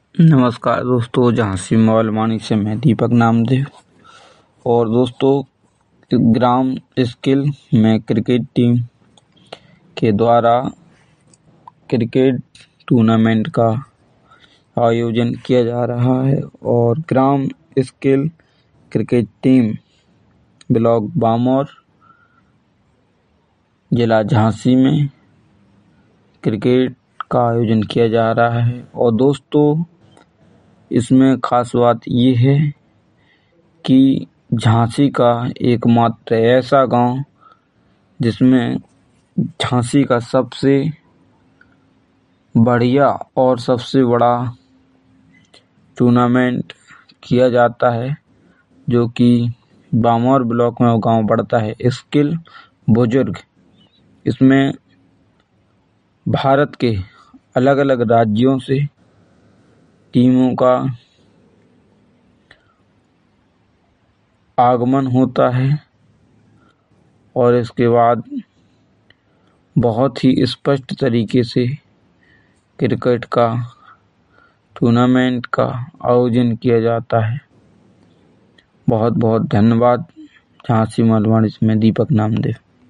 नमस्कार दोस्तों, झांसी मॉलवानी से मैं दीपक नामदेव। और दोस्तों, ग्राम स्किल में क्रिकेट टीम के द्वारा क्रिकेट टूर्नामेंट का आयोजन किया जा रहा है और Gram skill cricket team block Bamaur जिला झांसी में क्रिकेट का आयोजन किया जा रहा है। और दोस्तों, इसमें खास बात ये है कि झांसी का एकमात्र ऐसा गांव जिसमें झांसी का सबसे बढ़िया और सबसे बड़ा टूर्नामेंट किया जाता है, जो कि बामौर ब्लॉक में वो गांव पड़ता है, स्किल बुजुर्ग। इसमें भारत के अलग अलग राज्यों से टीमों का आगमन होता है और इसके बाद बहुत ही स्पष्ट तरीके से क्रिकेट का टूर्नामेंट का आयोजन किया जाता है। बहुत बहुत धन्यवाद। झांसी मॉलवानी से मैं दीपक नामदेव।